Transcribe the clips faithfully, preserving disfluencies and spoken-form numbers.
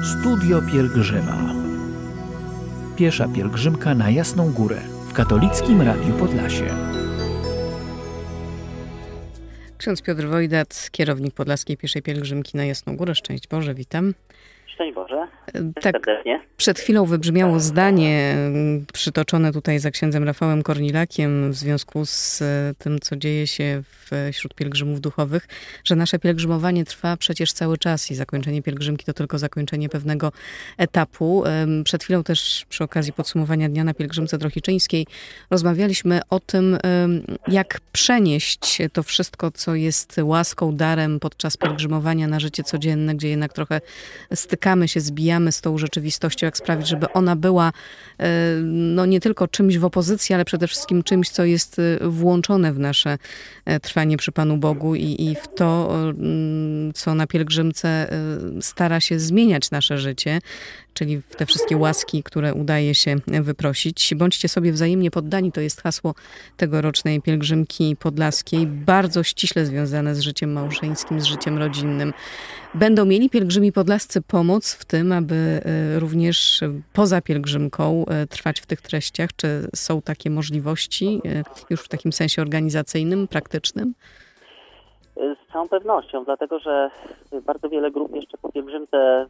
Studio Pielgrzyma. Piesza pielgrzymka na Jasną Górę w Katolickim Radiu Podlasie. Ksiądz Piotr Wojdat, kierownik Podlaskiej Pieszej Pielgrzymki na Jasną Górę. Szczęść Boże, witam. Szczęść Boże. Tak, serdecznie. Przed chwilą wybrzmiało zdanie przytoczone tutaj za księdzem Rafałem Kornilakiem w związku z tym, co dzieje się wśród pielgrzymów duchowych, że nasze pielgrzymowanie trwa przecież cały czas i zakończenie pielgrzymki to tylko zakończenie pewnego etapu. Przed chwilą też przy okazji podsumowania Dnia na Pielgrzymce Drohiczyńskiej rozmawialiśmy o tym, jak przenieść to wszystko, co jest łaską, darem podczas pielgrzymowania na życie codzienne, gdzie jednak trochę stykamy się, zbijamy z tą rzeczywistością, jak sprawić, żeby ona była no nie tylko czymś w opozycji, ale przede wszystkim czymś, co jest włączone w nasze trwanie przy Panu Bogu i, i w to, co na pielgrzymce stara się zmieniać nasze życie, czyli w te wszystkie łaski, które udaje się wyprosić. Bądźcie sobie wzajemnie poddani, to jest hasło tegorocznej pielgrzymki podlaskiej, bardzo ściśle związane z życiem małżeńskim, z życiem rodzinnym. Będą mieli pielgrzymi podlascy pomoc w tym, aby również poza pielgrzymką trwać w tych treściach? Czy są takie możliwości już w takim sensie organizacyjnym, praktycznym? Z całą pewnością, dlatego że bardzo wiele grup jeszcze po pielgrzymce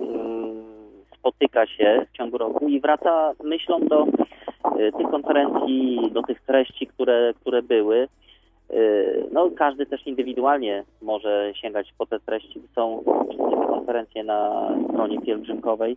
spotyka się w ciągu roku i wraca myślą do tych konferencji, do tych treści, które, które były. No, każdy też indywidualnie może sięgać po te treści. Są wszystkie te konferencje na stronie pielgrzymkowej.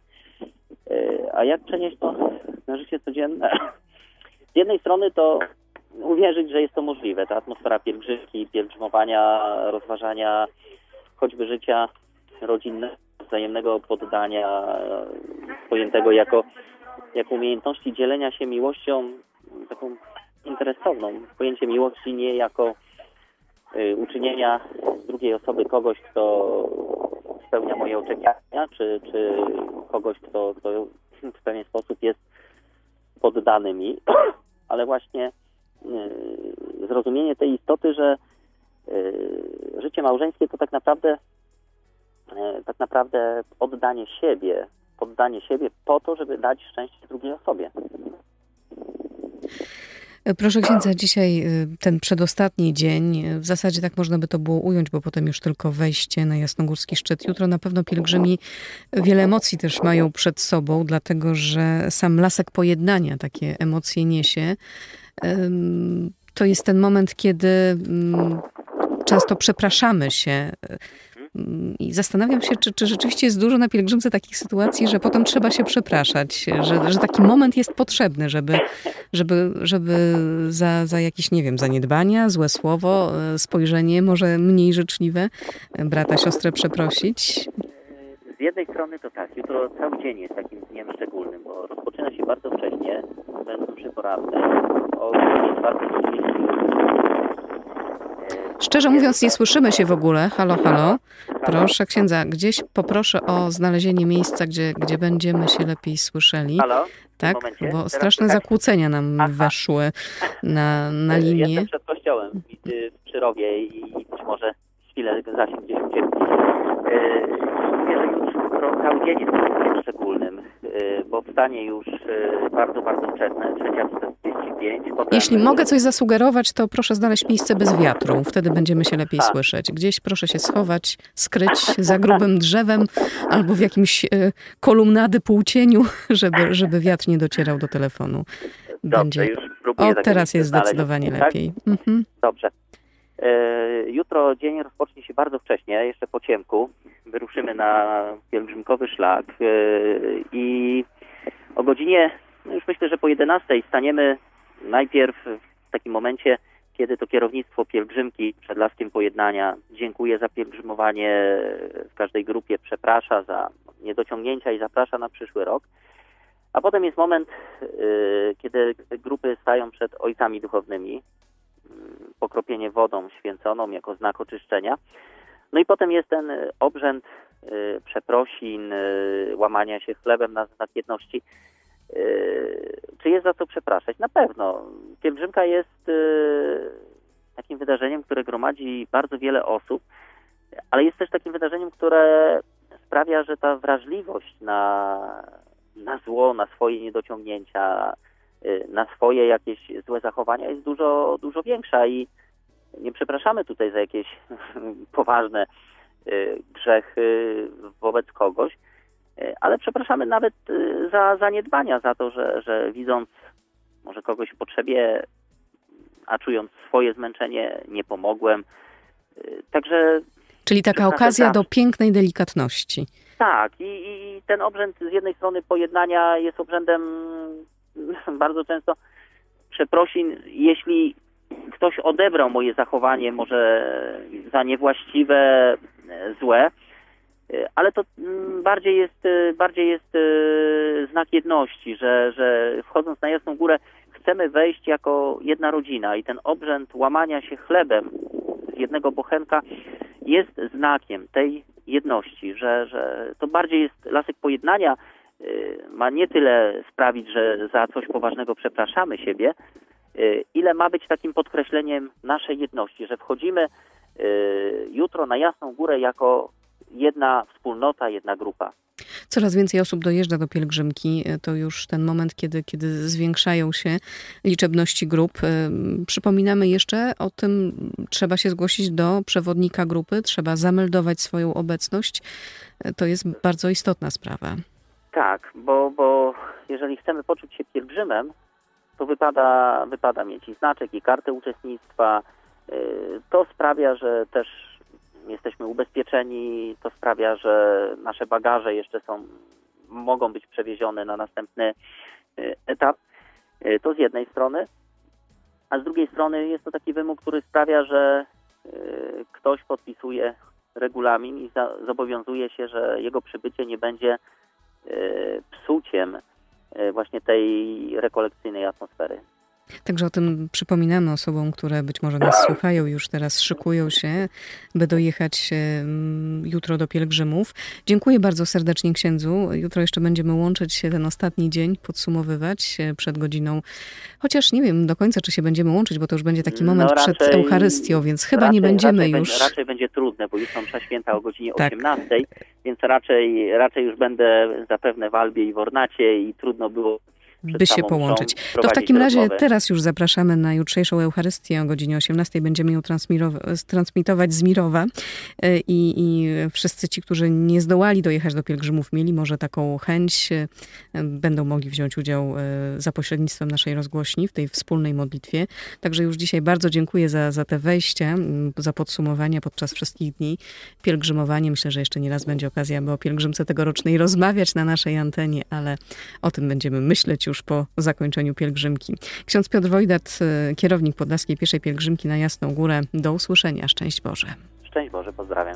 A jak przenieść to na życie codzienne? Z jednej strony to uwierzyć, że jest to możliwe. Ta atmosfera pielgrzymki, pielgrzymowania, rozważania choćby życia rodzinnego, wzajemnego poddania, pojętego jako, jako umiejętności dzielenia się miłością taką interesowną. Pojęcie miłości nie jako y, uczynienia z drugiej osoby kogoś, kto spełnia moje oczekiwania, czy, czy kogoś, kto, kto w pewien sposób jest poddany mi, ale właśnie y, zrozumienie tej istoty, że y, życie małżeńskie to tak naprawdę y, tak naprawdę oddanie siebie, poddanie siebie po to, żeby dać szczęście drugiej osobie. Proszę księdza, dzisiaj ten przedostatni dzień, w zasadzie tak można by to było ująć, bo potem już tylko wejście na jasnogórski szczyt. Jutro na pewno pielgrzymi wiele emocji też mają przed sobą, dlatego że sam lasek pojednania takie emocje niesie. To jest ten moment, kiedy często przepraszamy się. I zastanawiam się, czy, czy rzeczywiście jest dużo na pielgrzymce takich sytuacji, że potem trzeba się przepraszać, że, że taki moment jest potrzebny, żeby, żeby, żeby za, za jakieś, nie wiem, zaniedbania, złe słowo, spojrzenie może mniej życzliwe, brata, siostrę przeprosić. Z jednej strony to tak, jutro cały dzień jest takim dniem szczególnym, bo rozpoczyna się bardzo wcześnie, bez mszy porannej, o czwartej trzydzieści. Szczerze mówiąc, nie słyszymy się w ogóle. Halo, halo. Proszę księdza, gdzieś poproszę o znalezienie miejsca, gdzie, gdzie będziemy się lepiej słyszeli. Halo? Tak, bo straszne zakłócenia nam Aha. weszły na, na linię. Jestem przed kościołem przy rowie i być może chwilę zasięg gdzieś uciekł. Mówię, że jutro cały dzień jest takim szczególnym, bo wstanie już bardzo, bardzo wczesne, trzecia czterdzieści pięć. Jeśli mogę coś zasugerować, to proszę znaleźć miejsce bez wiatru. Wtedy będziemy się lepiej A. słyszeć. Gdzieś proszę się schować, skryć za grubym drzewem albo w jakimś kolumnady półcieniu, żeby, żeby wiatr nie docierał do telefonu. Będzie... Dobrze, już próbuję. O, teraz jest znaleźć. Zdecydowanie tak? lepiej. Mhm. Dobrze. Jutro dzień rozpocznie się bardzo wcześnie, jeszcze po ciemku. Wyruszymy na pielgrzymkowy szlak i o godzinie, no już myślę, że po jedenastej staniemy najpierw w takim momencie, kiedy to kierownictwo pielgrzymki przed Laskiem Pojednania dziękuję za pielgrzymowanie w każdej grupie, przeprasza za niedociągnięcia i zaprasza na przyszły rok. A potem jest moment, kiedy grupy stają przed ojcami duchownymi, pokropienie wodą święconą jako znak oczyszczenia. No i potem jest ten obrzęd y, przeprosin, y, łamania się chlebem na znak jedności. Y, czy jest za co przepraszać? Na pewno. Pielgrzymka jest y, takim wydarzeniem, które gromadzi bardzo wiele osób, ale jest też takim wydarzeniem, które sprawia, że ta wrażliwość na, na zło, na swoje niedociągnięcia, na swoje jakieś złe zachowania jest dużo, dużo większa i nie przepraszamy tutaj za jakieś poważne grzechy wobec kogoś, ale przepraszamy nawet za zaniedbania, za to, że, że widząc może kogoś w potrzebie, a czując swoje zmęczenie, nie pomogłem. Także... Czyli taka okazja do pięknej delikatności. Tak, i, i ten obrzęd z jednej strony pojednania jest obrzędem bardzo często przeprosin, jeśli ktoś odebrał moje zachowanie może za niewłaściwe, złe, ale to bardziej jest, bardziej jest znak jedności, że, że wchodząc na Jasną Górę chcemy wejść jako jedna rodzina i ten obrzęd łamania się chlebem z jednego bochenka jest znakiem tej jedności, że, że to bardziej jest lasek pojednania, ma nie tyle sprawić, że za coś poważnego przepraszamy siebie, ile ma być takim podkreśleniem naszej jedności, że wchodzimy jutro na Jasną Górę jako jedna wspólnota, jedna grupa. Coraz więcej osób dojeżdża do pielgrzymki. To już ten moment, kiedy, kiedy zwiększają się liczebności grup. Przypominamy jeszcze o tym, trzeba się zgłosić do przewodnika grupy, trzeba zameldować swoją obecność. To jest bardzo istotna sprawa. Tak, bo, bo jeżeli chcemy poczuć się pielgrzymem, to wypada, wypada mieć i znaczek, i kartę uczestnictwa. To sprawia, że też jesteśmy ubezpieczeni, to sprawia, że nasze bagaże jeszcze są, mogą być przewiezione na następny etap. To z jednej strony, a z drugiej strony jest to taki wymóg, który sprawia, że ktoś podpisuje regulamin i za, zobowiązuje się, że jego przybycie nie będzie psuciem właśnie tej rekolekcyjnej atmosfery. Także o tym przypominamy osobom, które być może nas słuchają, już teraz szykują się, by dojechać jutro do pielgrzymów. Dziękuję bardzo serdecznie księdzu. Jutro jeszcze będziemy łączyć się ten ostatni dzień, podsumowywać przed godziną. Chociaż nie wiem do końca, czy się będziemy łączyć, bo to już będzie taki moment no raczej, przed Eucharystią, więc chyba raczej, nie będziemy raczej już... Będzie, raczej będzie trudne, bo jutro msza święta o godzinie tak. osiemnastej, więc raczej, raczej już będę zapewne w Albie i w Ornacie i trudno było by się połączyć. To w takim razie rozmowę. Teraz już zapraszamy na jutrzejszą Eucharystię o godzinie osiemnastej. Będziemy ją transmitować z Mirowa I, i wszyscy ci, którzy nie zdołali dojechać do pielgrzymów, mieli może taką chęć, będą mogli wziąć udział za pośrednictwem naszej rozgłośni w tej wspólnej modlitwie. Także już dzisiaj bardzo dziękuję za, za te wejścia, za podsumowanie podczas wszystkich dni pielgrzymowania. Myślę, że jeszcze nie raz będzie okazja, aby o pielgrzymce tegorocznej rozmawiać na naszej antenie, ale o tym będziemy myśleć już po zakończeniu pielgrzymki. Ksiądz Piotr Wojdat, kierownik Podlaskiej Pieszej Pielgrzymki na Jasną Górę. Do usłyszenia. Szczęść Boże. Szczęść Boże, pozdrawiam.